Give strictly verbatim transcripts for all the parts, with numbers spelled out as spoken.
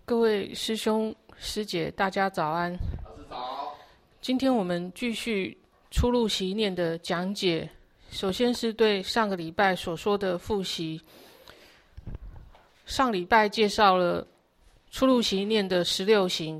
各位师兄师姐，大家早安。 老师早。 今天我们继续初入习念的讲解，首先是对上个礼拜所说的复习。上礼拜介绍了初入习念的十六行，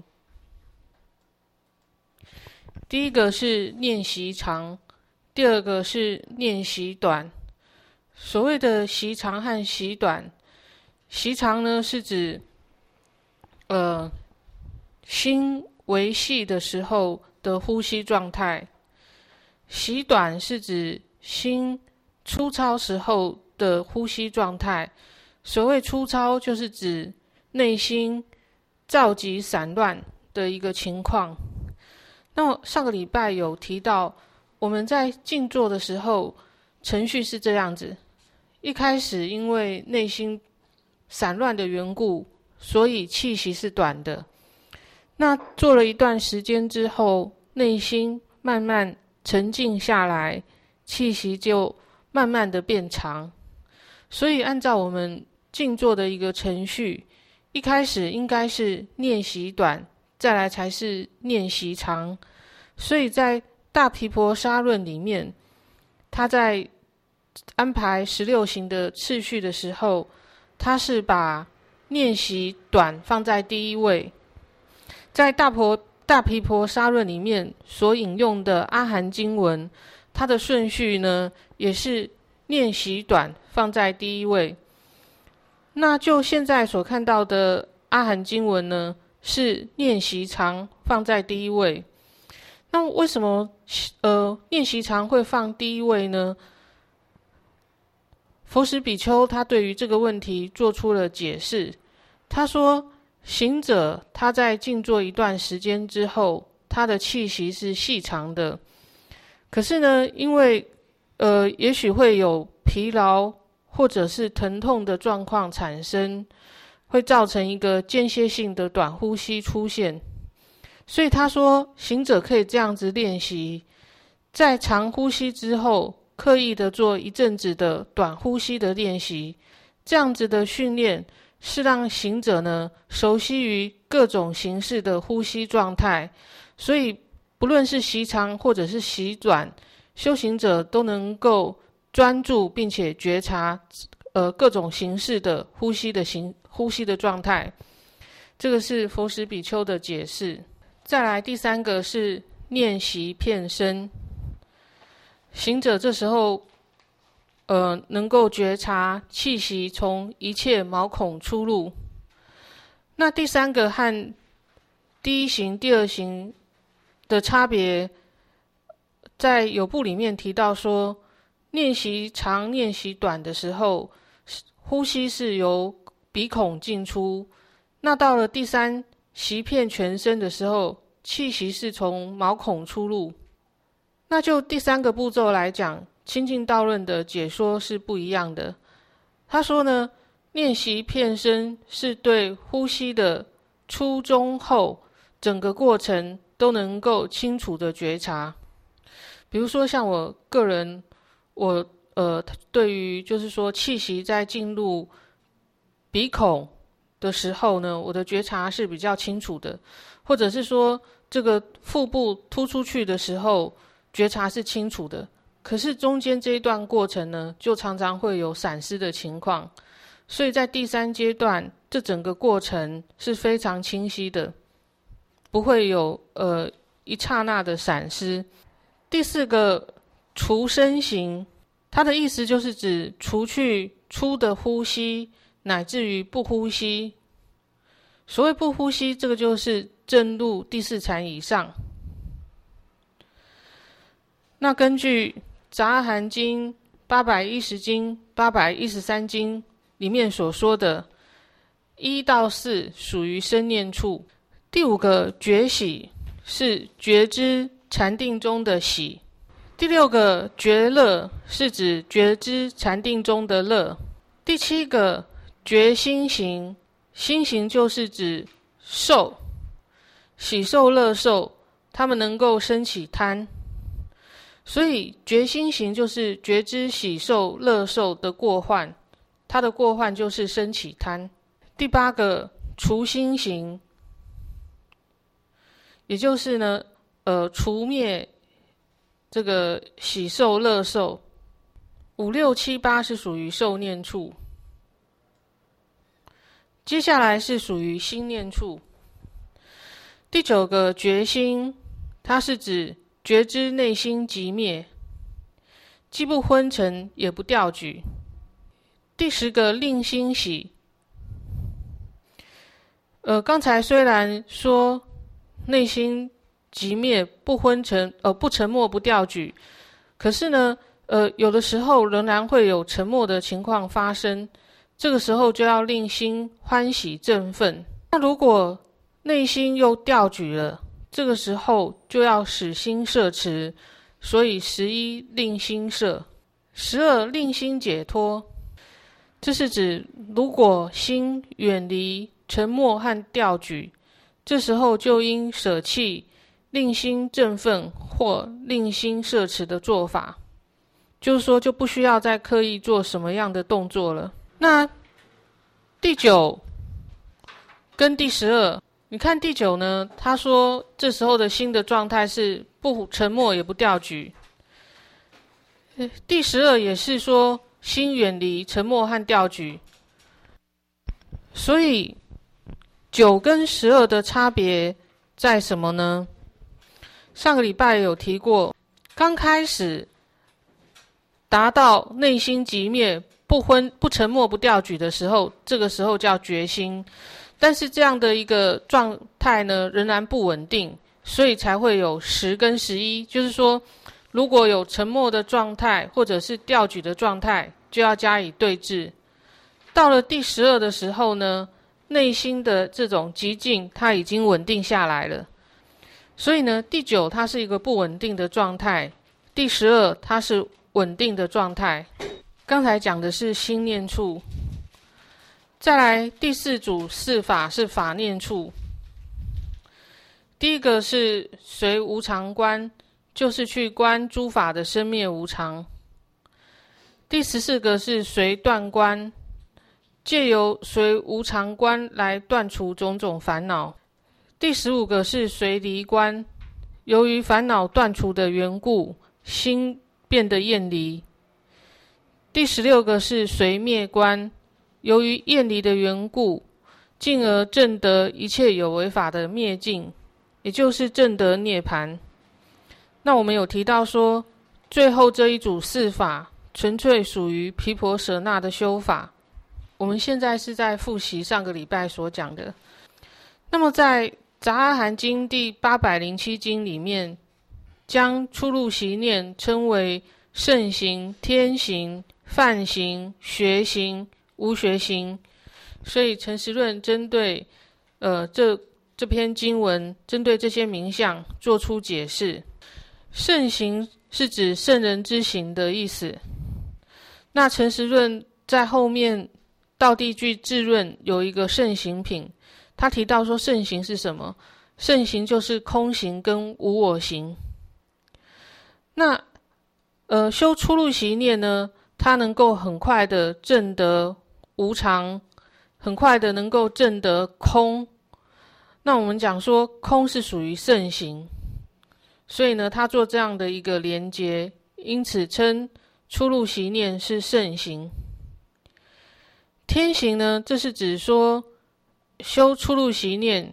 第一个是念习长，第二个是念习短。所谓的习长和习短，习长呢是指呃心维系的时候的呼吸状态，习短是指心粗糙时候的呼吸状态。所谓粗糙，就是指内心躁急散乱的一个情况。那上个礼拜有提到，我们在静坐的时候，程序是这样子：一开始因为内心散乱的缘故，所以气息是短的。那做了一段时间之后，内心慢慢沉静下来，气息就慢慢的变长。所以按照我们静坐的一个程序，一开始应该是念习短，再来才是念习长。所以在大毗婆沙论里面，他在安排十六行的次序的时候，他是把念习短放在第一位。在大婆大毗婆沙论里面所引用的阿含经文，它的顺序呢，也是念习短放在第一位。那就现在所看到的阿含经文呢，是念习长放在第一位。那为什么呃念习长会放第一位呢？佛使比丘他对于这个问题做出了解释。他说，行者他在静坐一段时间之后，他的气息是细长的。可是呢，因为呃也许会有疲劳或者是疼痛的状况产生，会造成一个间歇性的短呼吸出现。所以他说，行者可以这样子练习，在长呼吸之后，刻意的做一阵子的短呼吸的练习。这样子的训练是让行者呢熟悉于各种形式的呼吸状态，所以不论是习长或者是习短，修行者都能够专注并且觉察呃各种形式的呼吸的形呼吸的状态。这个是佛使比丘的解释。再来第三个是念习遍身，行者这时候呃能够觉察气息从一切毛孔出入。那第三个和第一行第二行的差别，在有部里面提到说，念习长念习短的时候，呼吸是由鼻孔进出。那到了第三习遍全身的时候，气息是从毛孔出入。那就第三个步骤来讲，清净道论的解说是不一样的。他说呢，念习遍身是对呼吸的初中后整个过程都能够清楚的觉察。比如说像我个人，我呃对于就是说气息在进入鼻孔的时候呢，我的觉察是比较清楚的，或者是说这个腹部突出去的时候，觉察是清楚的。可是中间这一段过程呢，就常常会有闪失的情况。所以在第三阶段，这整个过程是非常清晰的，不会有呃一刹那的闪失。第四个除身行，它的意思就是指除去粗的呼吸，乃至于不呼吸。所谓不呼吸，这个就是正入第四禅以上。那根据杂阿含经、八百一十经、八百一十三经里面所说的，一到四属于身念处。第五个觉喜是觉知禅定中的喜。第六个觉乐是指觉知禅定中的乐。第七个觉心行，心行就是指受，喜受乐受，他们能够生起贪。所以觉心行就是觉知喜受乐受的过患，它的过患就是生起贪。第八个除心行，也就是呢，呃，除灭这个喜受乐受。五六七八是属于受念处，接下来是属于心念处。第九个觉心，它是指觉知内心寂灭，既不昏沉也不掉举。第十个令心喜，呃，刚才虽然说内心寂灭不昏沉，呃，不沉默不掉举，可是呢，呃，有的时候仍然会有沉默的情况发生，这个时候就要令心欢喜振奋。那如果内心又掉举了，这个时候就要使心摄持，所以十一令心摄，十二令心解脱。这是指如果心远离沉默和掉举，这时候就应舍弃令心振奋或令心摄持的做法，就是说就不需要再刻意做什么样的动作了。那第九跟第十二，你看第九呢，他说这时候的心的状态是不沉默也不掉举。第十二也是说心远离沉默和掉举。所以九跟十二的差别在什么呢？上个礼拜有提过，刚开始达到内心寂灭不昏不沉默不掉举的时候，这个时候叫觉心。但是这样的一个状态呢，仍然不稳定，所以才会有十跟十一。就是说，如果有沉默的状态或者是掉举的状态，就要加以对治。到了第十二的时候呢，内心的这种极静，它已经稳定下来了。所以呢，第九它是一个不稳定的状态，第十二它是稳定的状态。刚才讲的是心念处。再来第四组四法是法念处。第一个是随无常观，就是去观诸法的生灭无常。第十四个是随断观，借由随无常观来断除种种烦恼。第十五个是随离观，由于烦恼断除的缘故，心变得厌离。第十六个是随灭观，由于厌离的缘故，进而证得一切有为法的灭尽，也就是证得涅槃。那我们有提到说，最后这一组四法纯粹属于毗婆舍那的修法。我们现在是在复习上个礼拜所讲的。那么在杂阿含经第八百零七经里面，将初入习念称为圣行、天行、梵行、学行、无学行。所以陈时润针对呃这这篇经文，针对这些名相做出解释。圣行是指圣人之行的意思。那陈时润在后面道地句智论有一个圣行品，他提到说圣行是什么？圣行就是空行跟无我行。那呃修初入习念呢，它能够很快的证得无常，很快的能够证得空。那我们讲说空是属于圣行，所以呢他做这样的一个连结，因此称初入习念是圣行。天行呢，这是指说修初入习念，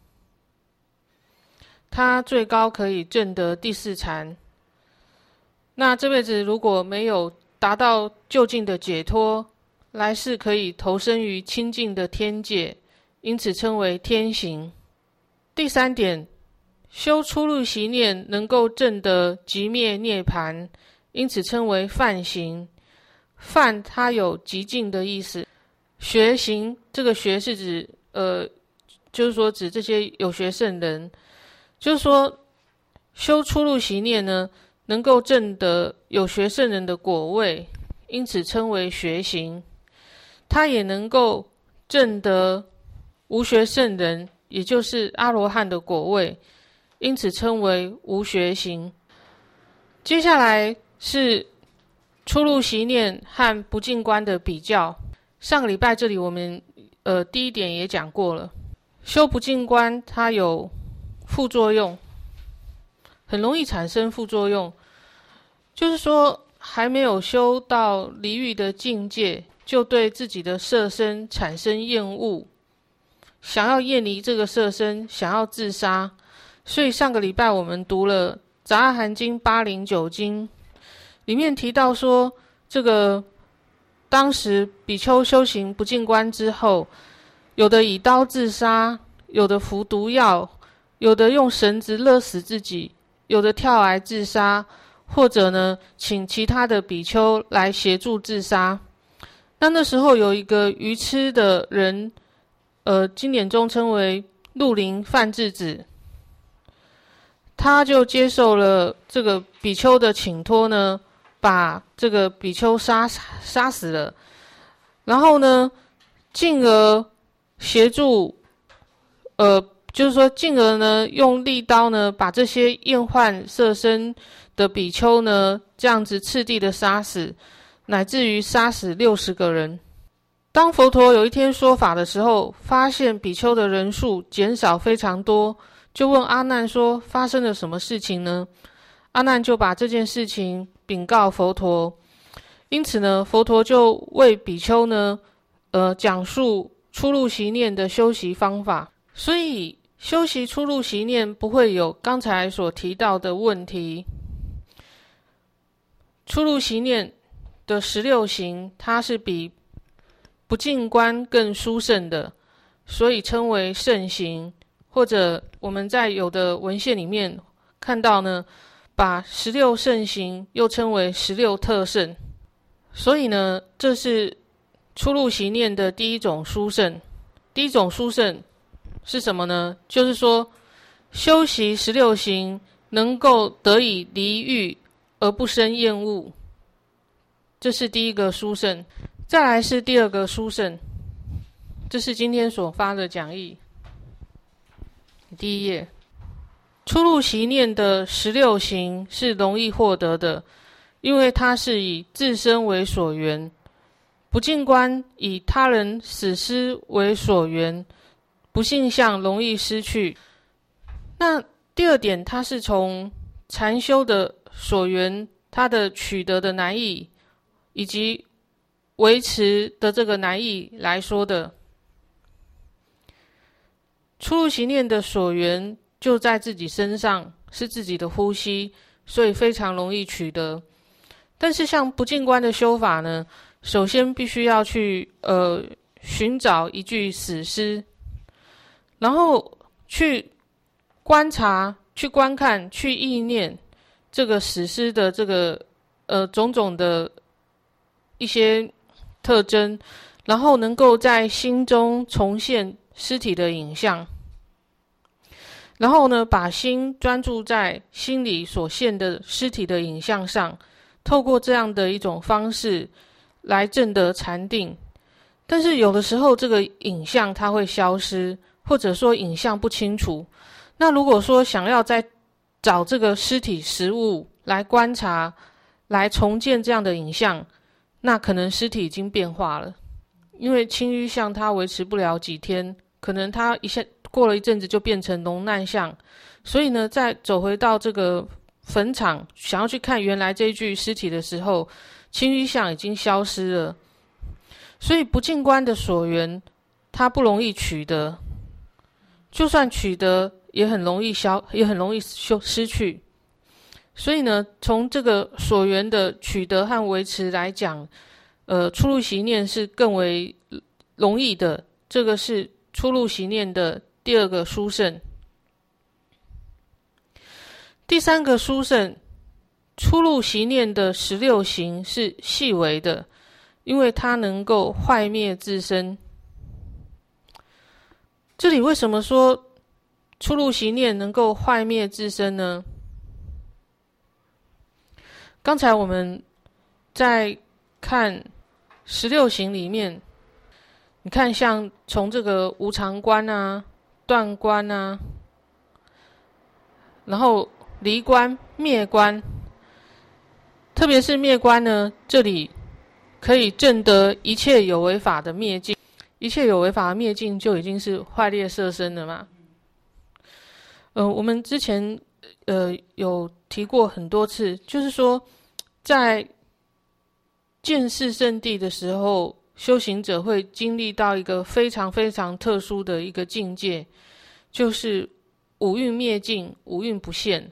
他最高可以证得第四禅。那这辈子如果没有达到究竟的解脱，来世可以投身于清净的天界，因此称为天行。第三点，修初入习念能够证得寂灭涅槃，因此称为梵行。梵它有极静的意思。学行，这个学是指呃，就是说指这些有学圣人，就是说修初入习念呢，能够证得有学圣人的果位，因此称为学行。他也能够证得无学圣人，也就是阿罗汉的果位，因此称为无学行。接下来是初入习念和不净观的比较。上个礼拜这里我们呃第一点也讲过了，修不净观它有副作用，很容易产生副作用，就是说还没有修到离欲的境界，就对自己的色身产生厌恶，想要厌离这个色身，想要自杀。所以上个礼拜我们读了《杂阿含经》八零九经，里面提到说，这个当时比丘修行不净观之后，有的以刀自杀，有的服毒药，有的用绳子勒死自己，有的跳崖自杀，或者呢请其他的比丘来协助自杀。那那时候有一个愚痴的人，呃，经典中称为鹿林梵志子，他就接受了这个比丘的请托呢，把这个比丘杀杀死了，然后呢，进而协助，呃，就是说进而呢用利刀呢把这些厌患色身的比丘呢这样子次第的杀死，乃至于杀死六十个人。当佛陀有一天说法的时候，发现比丘的人数减少非常多，就问阿难说发生了什么事情呢？阿难就把这件事情禀告佛陀，因此呢，佛陀就为比丘呢，呃，讲述初入息念的修习方法。所以修习初入息念不会有刚才所提到的问题。初入息念的十六行，它是比不净观更殊胜的，所以称为胜行，或者我们在有的文献里面看到呢，把十六胜行又称为十六特胜。所以呢，这是初入息念的第一种殊胜。第一种殊胜是什么呢？就是说修习十六行能够得以离欲而不生厌恶，这是第一个殊胜。再来是第二个殊胜，这是今天所发的讲义第一页。初入息念的十六行是容易获得的，因为它是以自身为所缘，不净观以他人死尸为所缘，不性相容易失去。那第二点，它是从禅修的所缘，它的取得的难易，以及维持的这个难易来说的。初入息念的所缘就在自己身上，是自己的呼吸，所以非常容易取得。但是像不净观的修法呢，首先必须要去呃寻找一具死尸，然后去观察、去观看、去意念这个死尸的这个呃种种的一些特征，然后能够在心中重现尸体的影像，然后呢，把心专注在心里所现的尸体的影像上，透过这样的一种方式来证得禅定。但是有的时候这个影像它会消失，或者说影像不清楚。那如果说想要再找这个尸体实物来观察，来重建这样的影像，那可能尸体已经变化了，因为轻淤相它维持不了几天，可能它一下过了一阵子就变成脓烂相。所以呢，再走回到这个坟场，想要去看原来这一具尸体的时候，轻淤相已经消失了。所以不净观的所缘，它不容易取得，就算取得也很容易消，也很容易失去。所以呢，从这个所缘的取得和维持来讲，呃，初入息念是更为容易的。这个是初入息念的第二个殊胜。第三个殊胜，初入息念的十六行是细微的，因为它能够坏灭自身。这里为什么说初入息念能够坏灭自身呢？刚才我们在看十六行里面，你看像从这个无常观啊、断观啊，然后离观、灭观，特别是灭观呢，这里可以证得一切有为法的灭尽， 一切有为法灭尽就已经是坏劣色身了嘛。呃，我们之前呃有提过很多次，就是说在见识圣地的时候，修行者会经历到一个非常非常特殊的一个境界，就是五蕴灭尽，五蕴不现。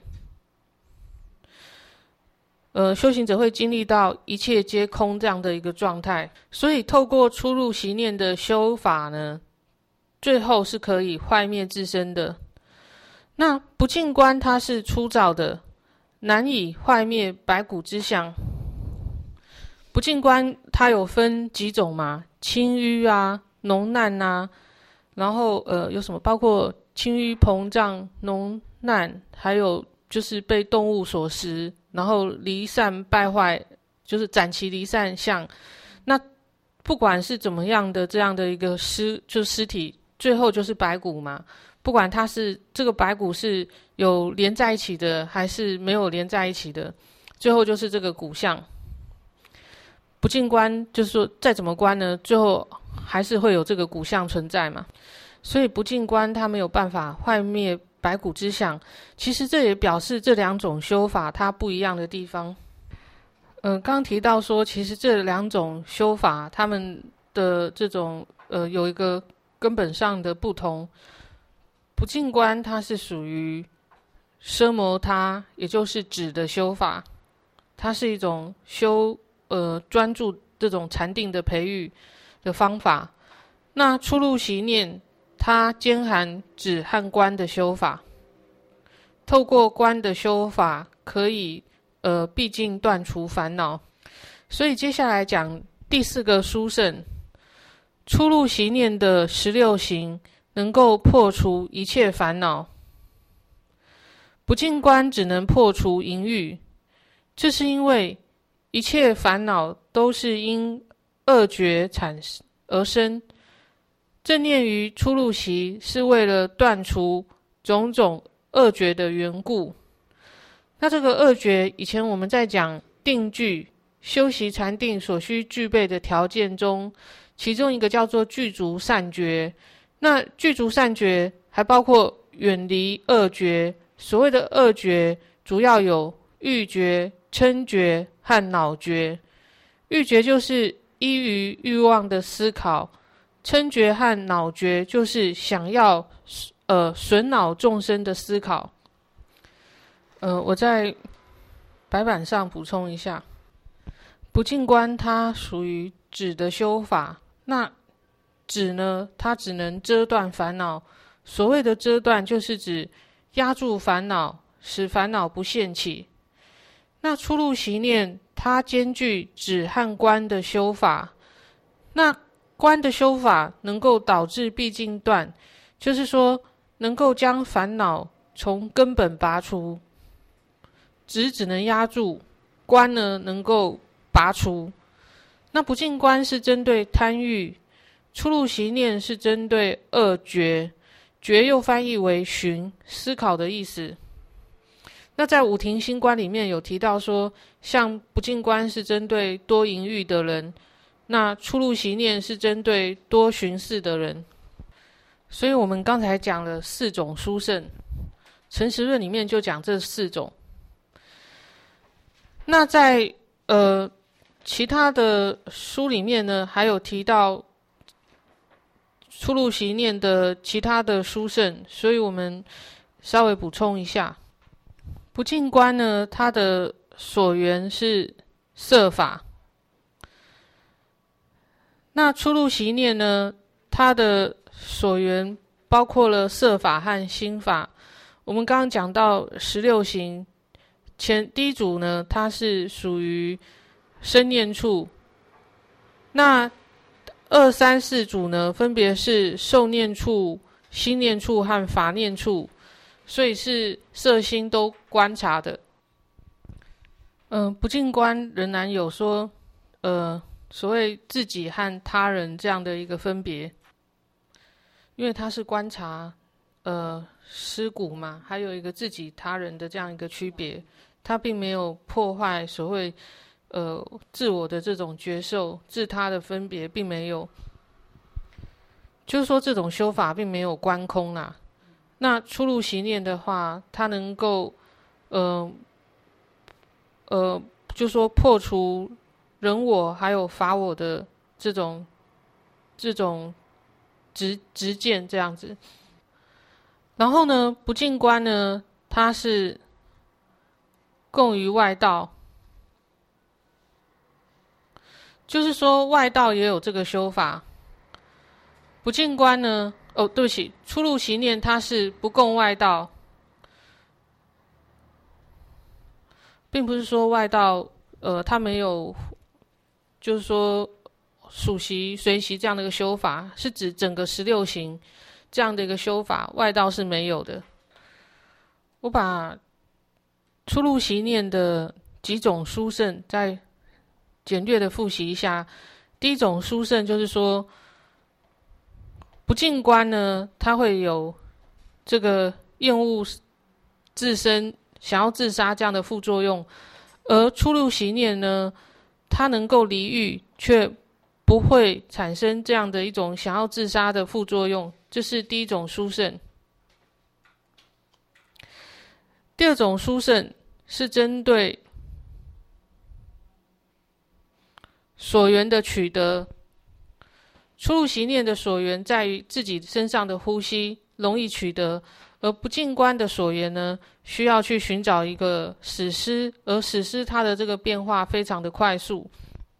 呃，修行者会经历到一切皆空这样的一个状态，所以透过初入习念的修法呢，最后是可以坏灭自身的。那不净观它是粗糙的，难以坏灭白骨之相。不净观它有分几种嘛？轻淤啊、脓烂啊，然后呃有什么？包括轻淤、膨胀、脓烂，还有就是被动物所食，然后离散败坏，就是斩其离散相。那不管是怎么样的这样的一个尸，就尸体，最后就是白骨嘛。不管它是这个白骨是有连在一起的，还是没有连在一起的，最后就是这个骨相。不净观就是说再怎么观呢，最后还是会有这个骨相存在嘛。所以不净观它没有办法坏灭白骨之相。其实这也表示这两种修法它不一样的地方。呃，刚提到说，其实这两种修法它们的这种呃有一个根本上的不同。不净观它是属于奢摩他，也就是止的修法，它是一种修呃专注这种禅定的培育的方法。那初入习念，它兼含止和观的修法，透过观的修法，可以呃毕竟断除烦恼。所以接下来讲第四个殊胜，初入习念的十六行。能够破除一切烦恼。不净观只能破除淫欲，这是因为一切烦恼都是因恶觉产而生。正念于初入习是为了断除种种恶觉的缘故。那这个恶觉，以前我们在讲定具修习禅定所需具备的条件中，其中一个叫做具足善觉。那具足善觉还包括远离恶觉。所谓的恶觉主要有欲觉、嗔觉和恼觉。欲觉就是依于欲望的思考，嗔觉和恼觉就是想要呃损恼众生的思考。呃，我在白板上补充一下，不净观它属于止的修法。那止呢，它只能遮断烦恼。所谓的遮断，就是指压住烦恼，使烦恼不现起。那初入习念，它兼具止和观的修法。那观的修法能够导致毕竟断，就是说能够将烦恼从根本拔除。止只能压住，观呢能够拔除。那不净观是针对贪欲，初入习念是针对恶觉，觉又翻译为寻、思考的意思。那在五停心观里面有提到说，像不净观是针对多淫欲的人，那初入习念是针对多寻思的人。所以我们刚才讲了四种殊胜，诚实论里面就讲这四种。那在呃其他的书里面呢，还有提到初入习念的其他的殊胜，所以我们稍微补充一下。不净观呢，它的所缘是色法。那初入习念呢，它的所缘包括了色法和心法。我们刚刚讲到十六行，前第一组呢，它是属于身念处。那二三四组呢，分别是受念处、心念处和法念处，所以是色心都观察的。嗯、呃，不净观仍然有说，呃，所谓自己和他人这样的一个分别，因为它是观察，呃，尸骨嘛，还有一个自己他人的这样一个区别，它并没有破坏所谓呃自我的这种觉受，自他的分别并没有。 就是说这种修法并没有观空啦。那出入息念的话，它能够呃呃，就说破除人我还有法我的这种这种执执见这样子。然后呢，不净观呢，它是共于外道，就是说外道也有这个修法。不净观呢，哦，对不起，出入息念它是不共外道，并不是说外道呃它没有，就是说属习随习这样的一个修法，是指整个十六行这样的一个修法，外道是没有的。我把出入息念的几种殊胜再简略的复习一下。第一种殊胜就是说，不净观呢，它会有这个厌恶自身、想要自杀这样的副作用，而出入息念呢，它能够离欲，却不会产生这样的一种想要自杀的副作用，这是第一种殊胜。第二种殊胜是针对所缘的取得。出入息念的所缘在于自己身上的呼吸容易取得，而不净观的所缘呢，需要去寻找一个始施，而始施它的这个变化非常的快速。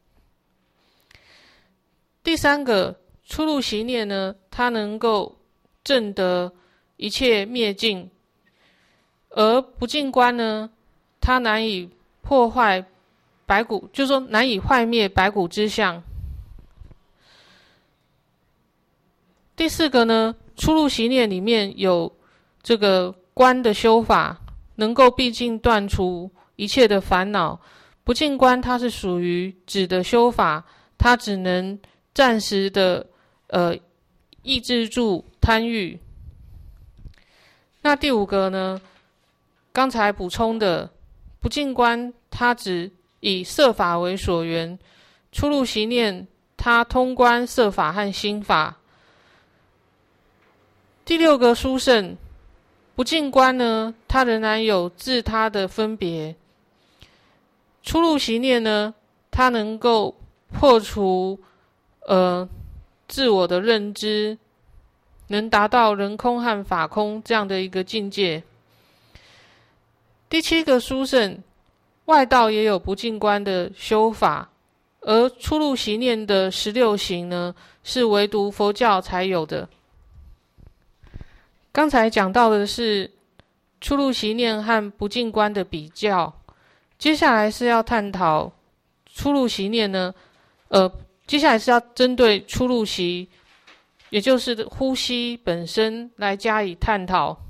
第三个出入息念呢，它能够证得一切灭尽，而不净观呢，它难以破坏白骨，就是说难以坏灭白骨之相。第四个呢，出入息念里面有这个观的修法，能够毕竟断除一切的烦恼。不净观它是属于止的修法，它只能暂时的呃抑制住贪欲。那第五个呢，刚才补充的不净观，它只以色法为所缘，出入息念它通观色法和心法。第六个殊胜，不净观呢，它仍然有自他的分别。出入息念呢，它能够破除呃自我的认知，能达到人空和法空这样的一个境界。第七个殊胜，外道也有不净观的修法，而出入息念的十六行呢，是唯独佛教才有的。刚才讲到的是出入息念和不净观的比较，接下来是要探讨出入息念呢，呃，接下来是要针对出入息，也就是呼吸本身来加以探讨。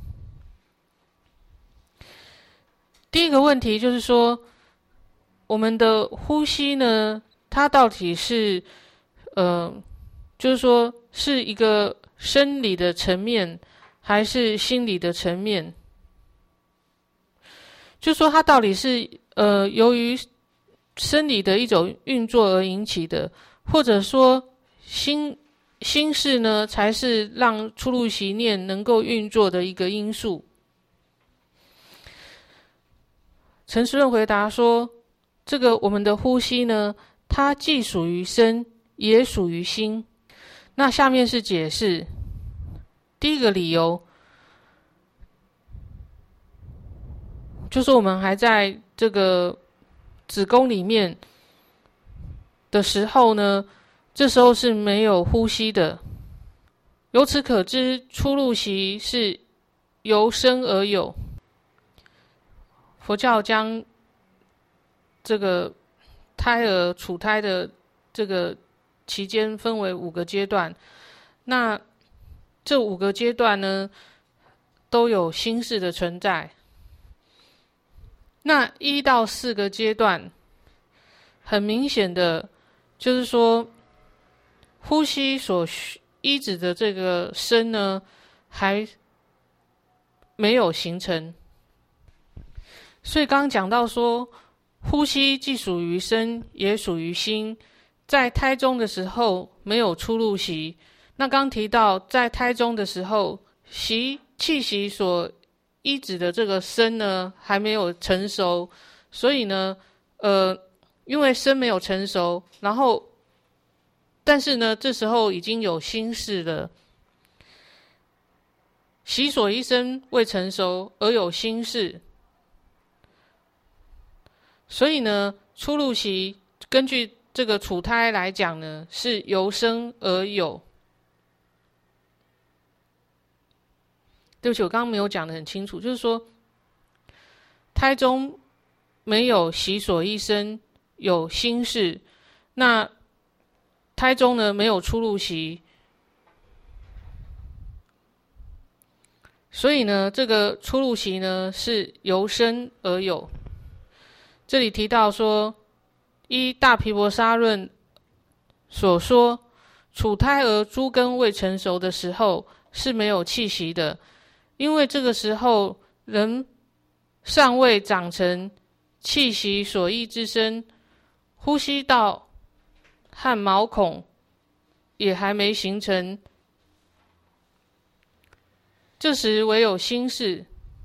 第一个问题就是说，我们的呼吸呢，它到底是，呃，就是说是一个生理的层面，还是心理的层面？就说它到底是呃由于生理的一种运作而引起的，或者说心心事呢才是让出入息念能够运作的一个因素？陈师润回答说，这个我们的呼吸呢，它既属于身，也属于心。那下面是解释。第一个理由，就是我们还在这个子宫里面的时候呢，这时候是没有呼吸的。由此可知，出入息是由生而有。佛教将这个胎儿处胎的这个期间分为五个阶段，那这五个阶段呢，都有心事的存在。那一到四个阶段，很明显的，就是说，呼吸所依止的这个身呢，还没有形成。所以刚刚讲到说，呼吸既属于身，也属于心。在胎中的时候没有出入息， 那刚提到在胎中的时候，习气息所依止的这个身呢还没有成熟，所以呢呃因为身没有成熟，然后但是呢这时候已经有心事了，习所依身未成熟而有心事，所以呢初入习根据这个处胎来讲呢是由生而有。对不起，我刚刚没有讲得很清楚，就是说胎中没有习所依身，有心事，那胎中呢没有初入习，所以呢这个初入习呢是由生而有。这里提到说，依大毗婆沙论所说，处胎儿诸根未成熟的时候是没有气息的，因为这个时候人尚未长成气息所依之身，呼吸道和毛孔也还没形成，这时唯有心事。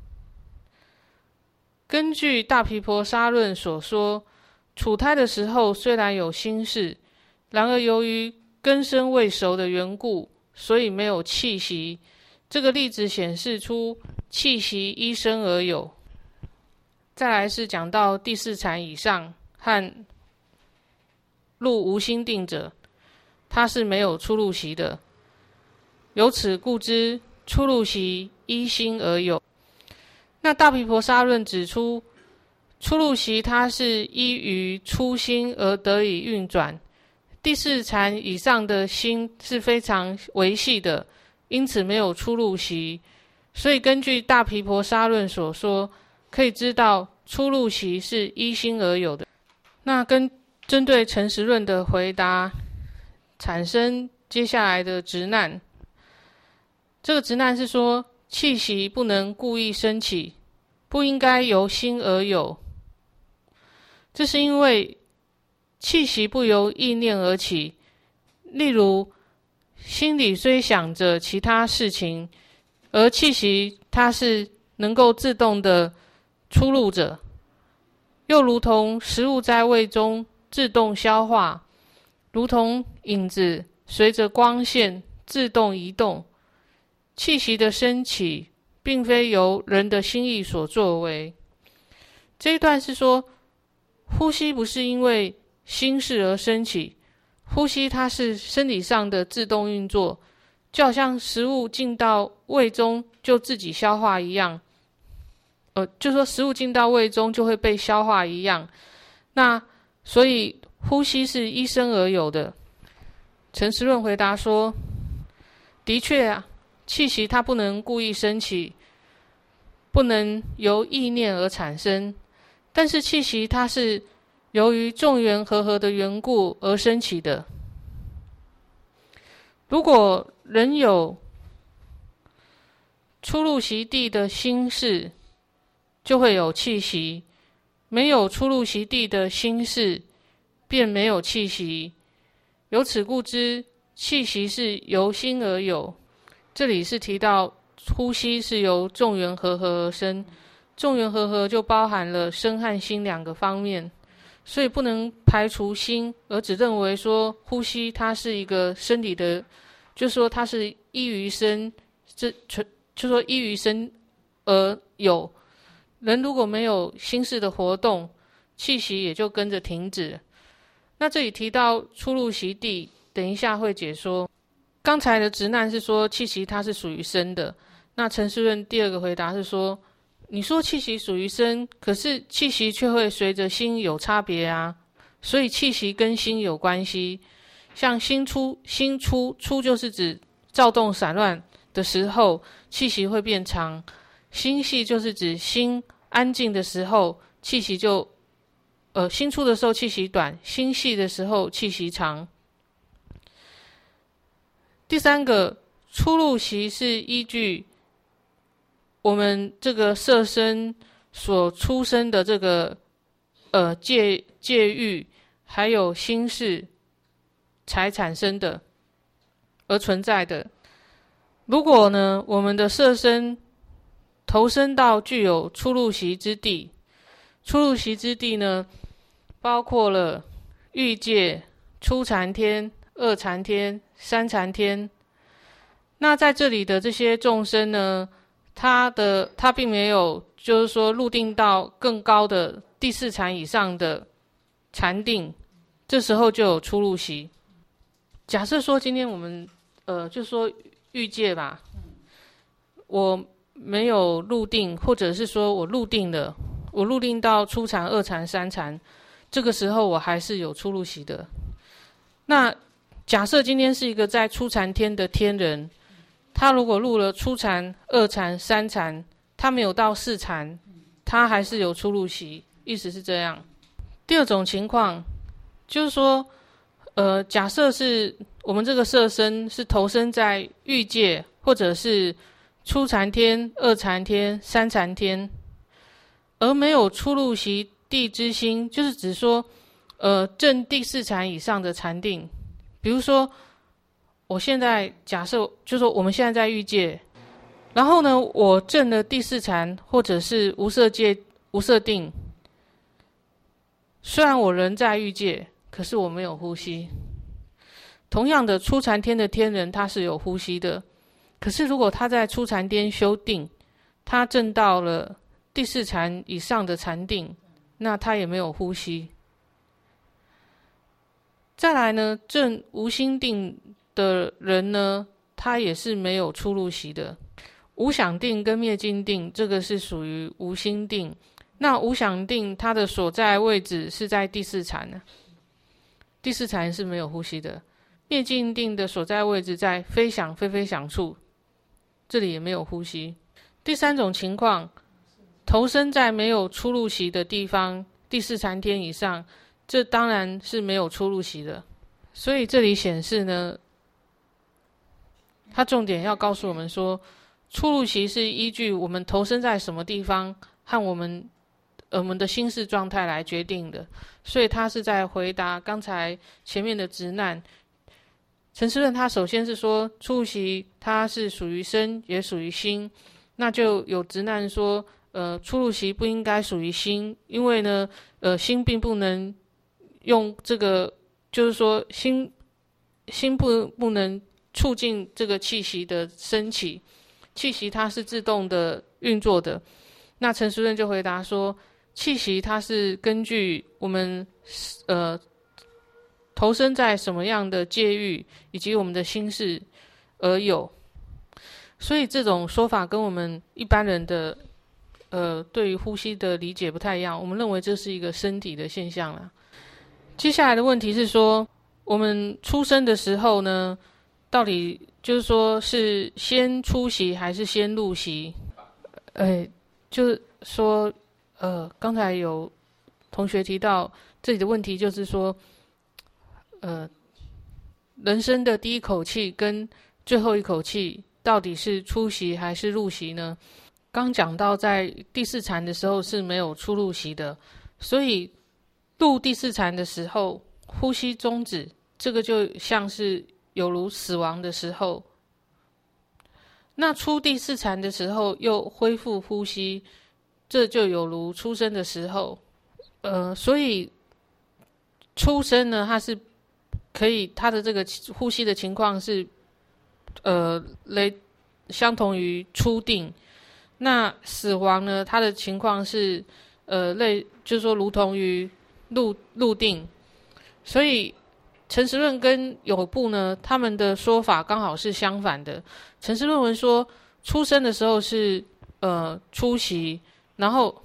根据大毗婆沙论所说，处胎的时候虽然有心事，然而由于根身未熟的缘故，所以没有气息。这个例子显示出气息依身而有。再来是讲到第四禅以上和入无心定者，它是没有初入习的。由此故知，初入习依心而有。那大毗婆沙论指出，初入习它是依于初心而得以运转，第四禅以上的心是非常微细的，因此没有初入习。所以根据大毗婆沙论所说，可以知道初入习是依心而有的。那跟针对诚实论的回答，产生接下来的执难。这个执难是说，气息不能故意升起，不应该由心而有。这是因为气息不由意念而起，例如心里虽想着其他事情，而气息它是能够自动的出入者，又如同食物在胃中自动消化，如同影子随着光线自动移动。气息的升起并非由人的心意所作为。这一段是说，呼吸不是因为心事而升起，呼吸它是生理上的自动运作，就好像食物进到胃中就自己消化一样，呃，就说食物进到胃中就会被消化一样。那所以呼吸是依身而有的。诚实论回答说，的确啊，气息它不能故意升起，不能由意念而产生，但是气息它是由于众缘和合的缘故而升起的。如果人有初入习地的心事，就会有气息；没有初入习地的心事，便没有气息。由此故知，气息是由心而有。这里是提到呼吸是由众缘和合而生，众缘和合就包含了身和心两个方面，所以不能排除心，而只认为说呼吸它是一个生理的，就说它是依于身，这就说依于身而有。人如果没有心事的活动，气息也就跟着停止。那这里提到初入习地，等一下会解说。刚才的执难是说气息它是属于身的，那诚实论第二个回答是说，你说气息属于身，可是气息却会随着心有差别啊，所以气息跟心有关系。像心出，心出出就是指躁动散乱的时候，气息会变长；心细就是指心安静的时候，气息就呃心出的时候气息短，心细的时候气息长。第三个，初入习是依据我们这个色身所出生的这个呃界界域，还有心事才产生的。 而存在的。如果呢，我们的色身投身到具有出入息之地，出入息之地呢，包括了欲界、初禅天、二禅天、三禅天。那在这里的这些众生呢，他的他并没有就是说入定到更高的第四禅以上的禅定，这时候就有出入息。假设说今天我们呃就说欲界吧，我没有入定，或者是说我入定了，我入定到初禅、二禅、三禅，这个时候我还是有出入息的。那假设今天是一个在初禅天的天人，他如果入了初禅、二禅、三禅，他没有到四禅，他还是有出入息，意思是这样。第二种情况就是说，呃，假设是我们这个色身是投身在欲界，或者是初禅天、二禅天、三禅天，而没有出入息地之心，就是指说，呃，证第四禅以上的禅定。比如说，我现在假设，就是说我们现在在欲界，然后呢，我证了第四禅，或者是无色界、无色定。虽然我人在欲界，可是我没有呼吸。同样的，初禅天的天人他是有呼吸的，可是如果他在初禅天修定，他证到了第四禅以上的禅定，那他也没有呼吸。再来呢，证无心定的人呢，他也是没有出入息的。无想定跟灭尽定，这个是属于无心定。那无想定它的所在位置是在第四禅呢，第四禅是没有呼吸的。灭尽定的所在位置在非想非非想处，这里也没有呼吸。第三种情况，投身在没有出入息的地方，第四禅天以上，这当然是没有出入息的。所以这里显示呢，它重点要告诉我们说，出入息是依据我们投身在什么地方和我们我们的心事状态来决定的。所以他是在回答刚才前面的执难。陈师论他首先是说出入息它是属于身也属于心，那就有执难说呃出入息不应该属于心，因为呢呃心并不能用这个，就是说心心不不能促进这个气息的升起，气息它是自动的运作的。那陈师论就回答说，气息它是根据我们呃投身在什么样的界域以及我们的心事而有，所以这种说法跟我们一般人的呃对于呼吸的理解不太一样，我们认为这是一个身体的现象啦。接下来的问题是说，我们出生的时候呢，到底就是说是先出息还是先入息？呃，就是说，呃，刚才有同学提到这里的问题，就是说，呃，人生的第一口气跟最后一口气到底是出息还是入息呢？刚讲到在第四禅的时候是没有出入息的，所以入第四禅的时候呼吸终止，这个就像是有如死亡的时候。那出第四禅的时候又恢复呼吸，这就有如出生的时候。呃，所以出生呢，它是可以，它的这个呼吸的情况是呃类相同于初定。那死亡呢，它的情况是呃类，就是说如同于入入定。所以陈实论跟有部呢，他们的说法刚好是相反的。陈实论文说，出生的时候是呃出息，然后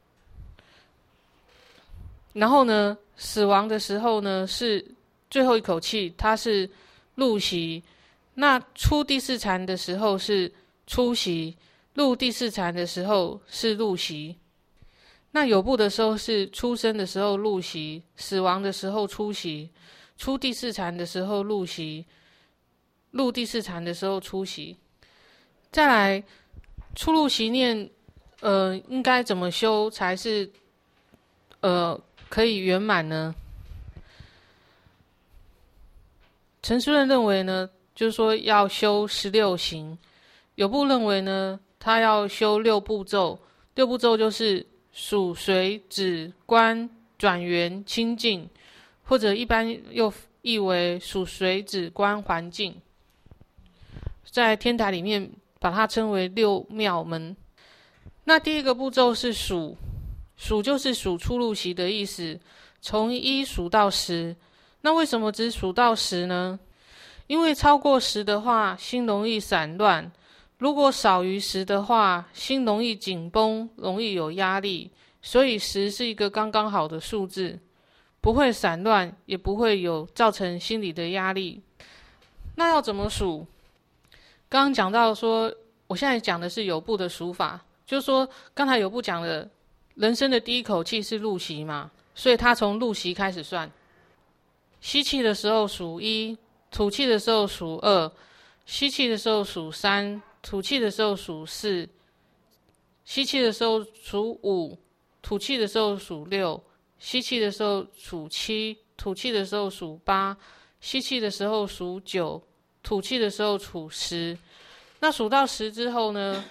然后呢，死亡的时候呢是最后一口气，它是入息。那出第四禅的时候是出息，入第四禅的时候是入息。那有部的时候是出生的时候入息，死亡的时候出息，出第四禅的时候入息，入第四禅的时候出息。再来，出入息念，呃，应该怎么修才是，呃，可以圆满呢？陈师论认为呢， 就是说要修十六行。有部认为呢，他要修六步骤，六步骤就是数、随、止、观、转缘、清净，或者一般又译为数、随、止、观、环境。在天台里面把它称为六妙门。那第一个步骤是数，数就是数出入息的意思，从一数到十。那为什么只数到十呢？因为超过十的话，心容易散乱；如果少于十的话，心容易紧绷，容易有压力。所以十是一个刚刚好的数字，不会散乱，也不会有造成心理的压力。那要怎么数？刚刚讲到说，我现在讲的是有部的数法，就是说刚才有部讲的人生的第一口气是入息嘛，所以他从入息开始算。吸气的时候数一，吐气的时候数二，吸气的时候数三，吐气的时候数四，吸气的时候数五，吐气的时候数六，吸气的时候数七，吐气的时候数八，吸气的时候数九，吐气的时候数十。那数到十之后呢，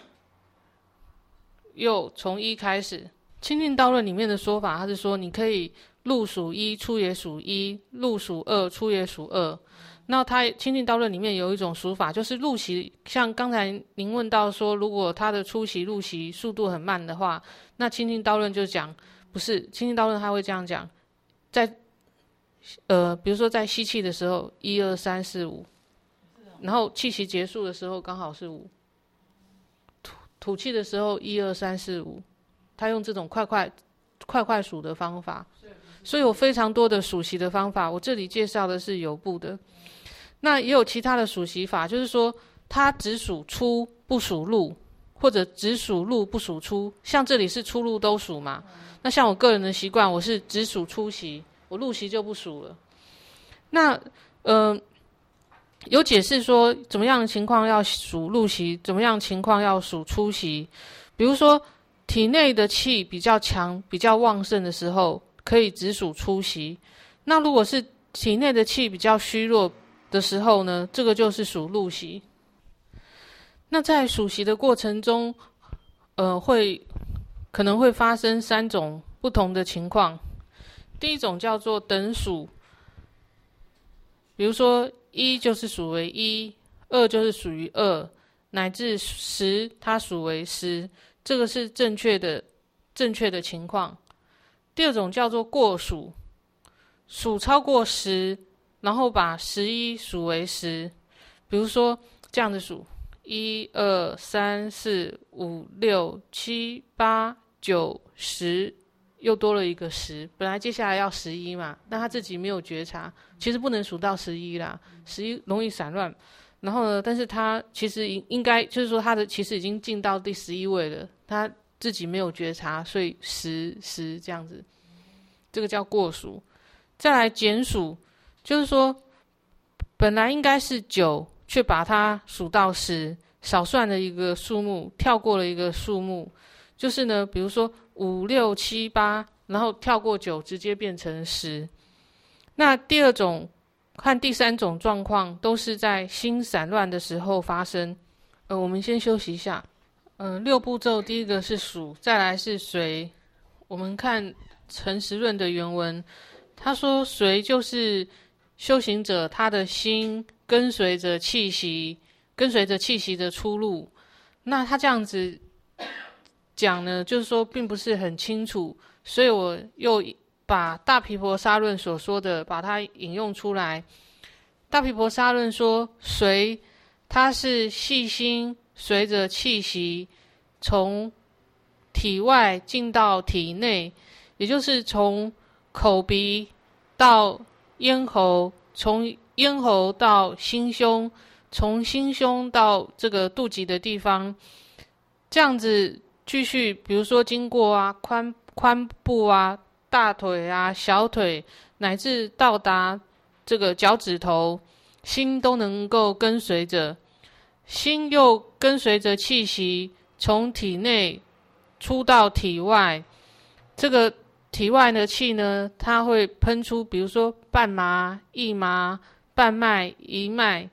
又从一开始。清净道论里面的说法，他是说你可以入数一，出也数一；入数二，出也数二。那他清净道论里面有一种数法，就是入息，像刚才您问到说，如果他的出息入息速度很慢的话，那清净道论就讲不是，清净道论他会这样讲，在呃，比如说在吸气的时候，一二三四五，然后气息结束的时候刚好是五，吐吐气的时候一二三四五。他用这种快快快快数的方法，所以有非常多的数息的方法。我这里介绍的是有部的，那也有其他的数息法，就是说他只数出不数入，或者只数入不数出。像这里是出入都数嘛，那像我个人的习惯，我是只数出息，我入息就不数了。那呃，有解释说怎么样的情况要数入息，怎么样的情况要数出息。比如说体内的气比较强、比较旺盛的时候，可以只数出息。那如果是体内的气比较虚弱的时候呢，这个就是数入息。那在数息的过程中，呃，会可能会发生三种不同的情况。第一种叫做等数，比如说一就是数为一，二就是属于二，乃至十它属为十。这个是正确的正确的情况。第二种叫做过数，数超过十，然后把十一数为十。比如说这样子数，一二三四五六七八九十，又多了一个十。本来接下来要十一嘛，但他自己没有觉察，其实不能数到十一啦，十一容易散乱。然后呢，但是他其实应该就是说他的其实已经进到第十一位了，他自己没有觉察，所以十十这样子，这个叫过数。再来减数，就是说本来应该是九，却把它数到十，少算了一个数目，跳过了一个数目。就是呢，比如说五六七八，然后跳过九，直接变成十。那第二种和第三种状况都是在心散乱的时候发生。呃，我们先休息一下。嗯、呃，六步骤，第一个是数，再来是随。我们看陈时润的原文，他说随就是修行者他的心跟随着气息，跟随着气息的出入。那他这样子讲呢，就是说并不是很清楚，所以我又把大毗婆沙论所说的把它引用出来。大毗婆沙论说，随它是细心随着气息从体外进到体内，也就是从口鼻到咽喉，从咽喉到心胸，从心胸到这个肚脐的地方，这样子继续，比如说经过啊髋髋部啊、大腿啊、小腿，乃至到达这个脚趾头，心都能够跟随着，心又跟随着气息从体内出到体外。这个体外的气呢，它会喷出，比如说半麻、一麻、半脉、一脉、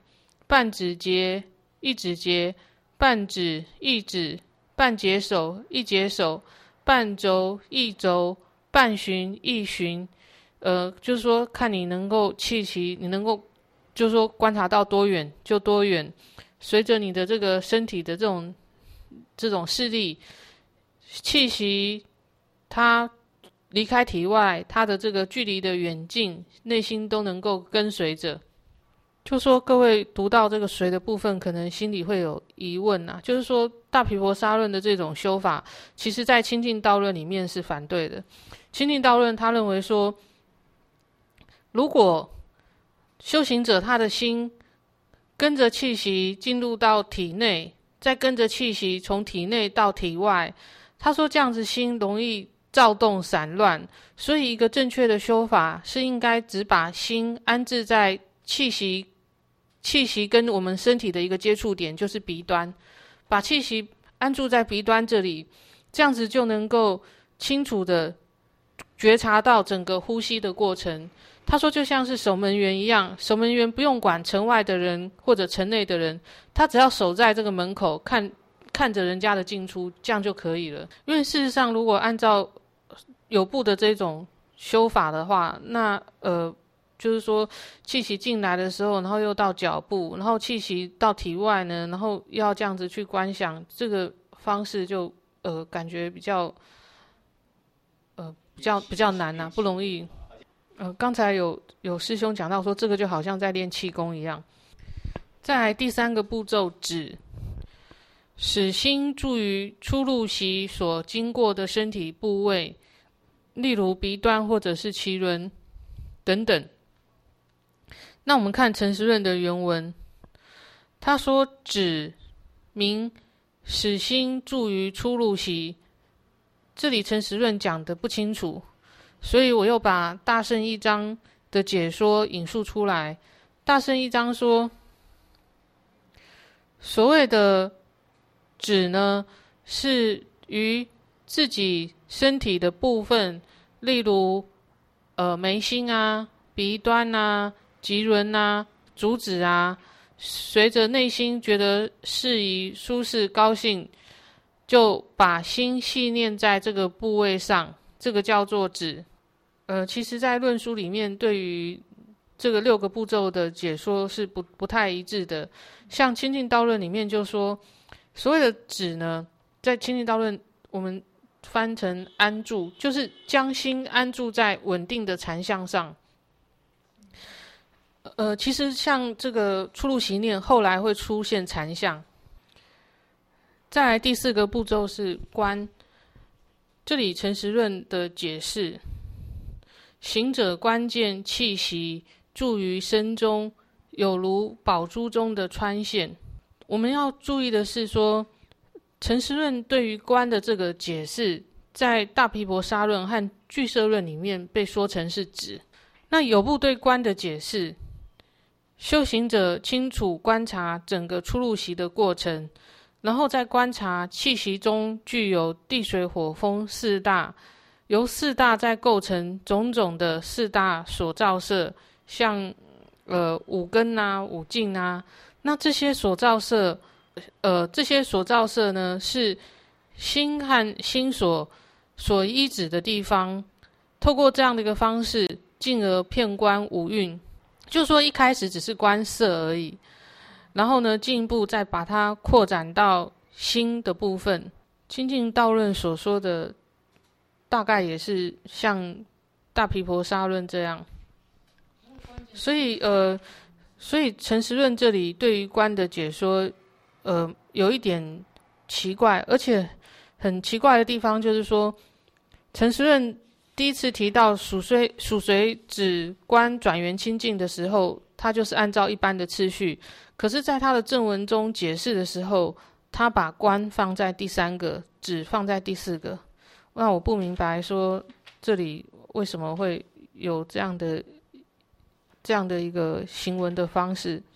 半指节、一指节、半指、一指、半节手、一节手、半轴、一轴、半旬、一旬。呃，就是说看你能够气息，你能够就是说观察到多远就多远，随着你的这个身体的这种这种视力，气息它离开体外，它的这个距离的远近，内心都能够跟随着。就说各位读到这个随的部分，可能心里会有疑问啊，就是说大毗婆沙论的这种修法，其实在清净道论里面是反对的。清净道论他认为说，如果修行者他的心跟着气息进入到体内，再跟着气息从体内到体外，他说这样子心容易躁动散乱，所以一个正确的修法是应该只把心安置在气息气息跟我们身体的一个接触点，就是鼻端，把气息安住在鼻端这里，这样子就能够清楚的觉察到整个呼吸的过程。他说就像是守门员一样，守门员不用管城外的人或者城内的人，他只要守在这个门口，看看着人家的进出，这样就可以了。因为事实上如果按照有部的这种修法的话，那呃就是说气息进来的时候，然后又到脚部，然后气息到体外呢，然后要这样子去观想，这个方式就呃感觉比较呃比较比较难啊，不容易。呃，刚才有有师兄讲到说，这个就好像在练气功一样。再来第三个步骤，止，使心注于出入息所经过的身体部位，例如鼻端或者是脐轮等等。那我们看陈时润的原文，他说止名使心注于出入息，这里陈时润讲的不清楚，所以我又把大乘一章的解说引述出来。大乘一章说，所谓的止呢，是于自己身体的部分，例如呃眉心啊、鼻端啊、棘轮啊、足趾啊，随着内心觉得适宜、舒适、高兴，就把心系念在这个部位上，这个叫做止。呃，其实在论书里面对于这个六个步骤的解说是不不太一致的。像清净道论里面就说，所谓的止呢，在清净道论我们翻成安住，就是将心安住在稳定的禅相上。呃，其实像这个出入息念后来会出现禅相。再来第四个步骤是观，这里陈时润的解释，行者观见气息注于身中，有如宝珠中的穿线。我们要注意的是说，陈时润对于观的这个解释，在大毗婆沙论和俱舍论里面被说成是止。那有部对观的解释，修行者清楚观察整个出入息的过程，然后再观察气息中具有地水火风四大，由四大再构成种种的四大所照色，像呃五根啊、五境啊。那这些所照色，呃这些所照色呢，是心和心所所依止的地方。透过这样的一个方式，进而遍观五蕴。就说一开始只是观色而已，然后呢，进一步再把它扩展到心的部分。清净道论所说的，大概也是像大毗婆沙论这样。所以呃，所以陈时润这里对于观的解说，呃，有一点奇怪，而且很奇怪的地方就是说，陈时润第一次提到属随属随止观转缘清净的时候，他就是按照一般的次序，可是在他的正文中解释的时候，他把观放在第三个，止放在第四个。那我不明白说这里为什么会有这样的这样的一个行文的方式。